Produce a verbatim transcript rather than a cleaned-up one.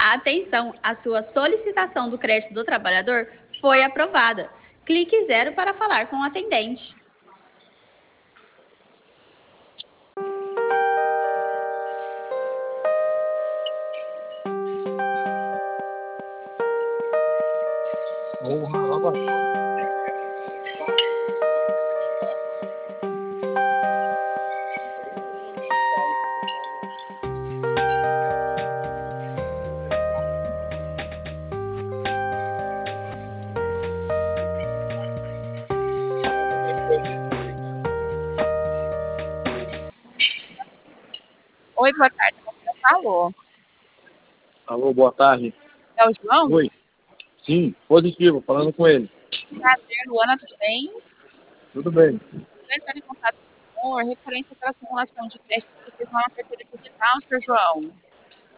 Atenção, a sua solicitação do crédito do trabalhador foi aprovada. Clique zero para falar com o atendente. Oi, boa tarde. Você falou? Alô, boa tarde. É o João? Oi. Sim, positivo, falando com ele. Prazer, Luana, tudo bem? Tudo bem. Vou entrar em contato com o senhor referente àquela simulação de crédito que você fez lá na carteira digital, senhor João.